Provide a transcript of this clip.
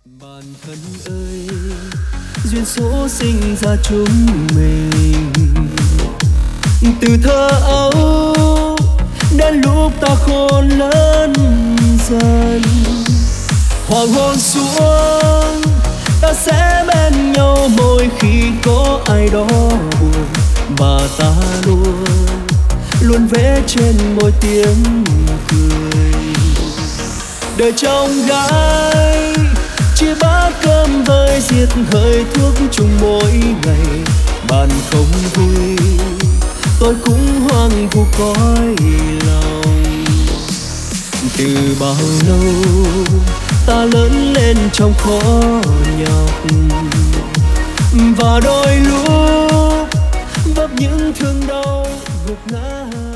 Bạn thân ơi, duyên số sinh ra chúng mình từ thơ ấu đến lúc ta khôn lớn dần. Hoàng hôn xuống ta sẽ bên nhau mỗi khi có ai đó buồn, và ta luôn luôn vẽ trên môi tiếng cười. Đời trong gái chia bát cơm vơi diệt hơi thuốc chung mỗi ngày. Bạn không vui tôi cũng hoang vu cõi lòng. Từ bao lâu ta lớn lên trong khó nhọc, và đôi lúc vấp những thương đau gục ngã.